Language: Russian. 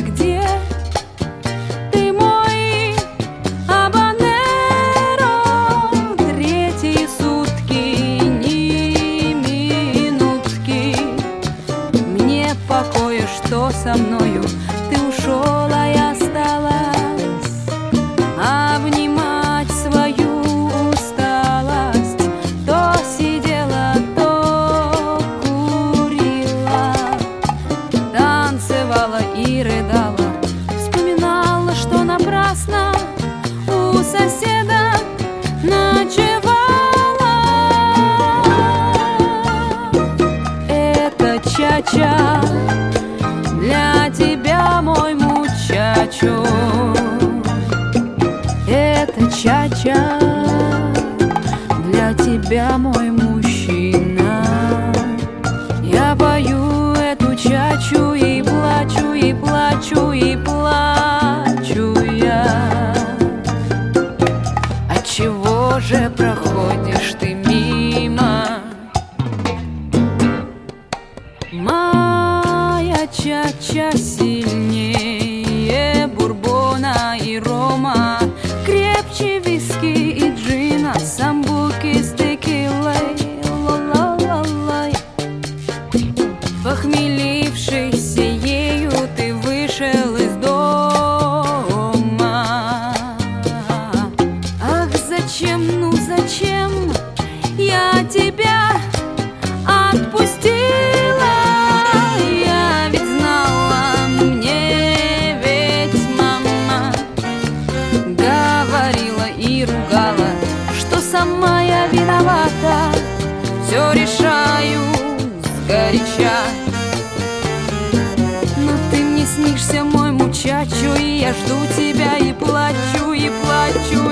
где ты, мой абанеро? Третьи сутки, ни минутки мне покоя, что со мною ты ушел, а я осталась обнимать свою усталость. То сидела, то курила, танцевала и рыдала, вспоминала, что напрасно у соседа ночевала. Это чача для тебя, мой мучачо. Это чача для тебя, мой мужчина. Я пою эту чачу и плачу, и плачу, и плачу я. Отчего же проходишь ты мимо? Моя чача сильнее бурбона и рома, крепче виски и джина, самбуки с текилой, ла-ла-ла-лай. Похмелившийся ею, ты вышел из дома. Ах, зачем, ну зачем я тебя отпустила? Я ведь знала, мне ведь мама говорила и ругала, что сама я виновата, все решаю сгоряча. Но ты мне снишься, мой мучачо, и я жду тебя и плачу, и плачу.